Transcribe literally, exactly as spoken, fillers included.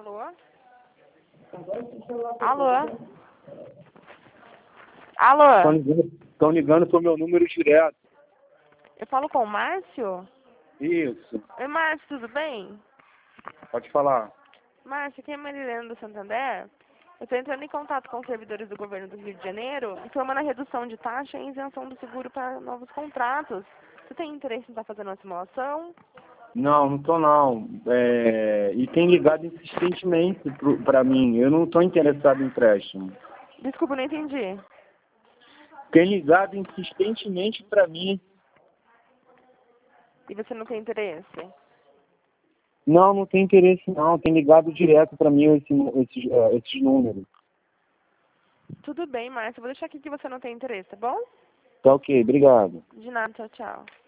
Alô? Alô? Alô? Estão ligando pro meu número direto. Eu falo com o Márcio? Isso. Oi, Márcio, tudo bem? Pode falar. Márcio, aqui é Marilena do Santander. Eu estou entrando em contato com os servidores do governo do Rio de Janeiro, informando a redução de taxa e isenção do seguro para novos contratos. Você tem interesse em estar fazendo uma simulação? Não, não tô não. É... E tem ligado insistentemente para mim. Eu não estou interessado em empréstimo. Desculpa, não entendi. Tem ligado insistentemente para mim. E você não tem interesse? Não, não tem interesse não. Tem ligado direto para mim esse, esses, uh, esses números. Tudo bem, Márcio. Eu vou deixar aqui que você não tem interesse, tá bom? Tá ok, obrigado. De nada, tchau, tchau.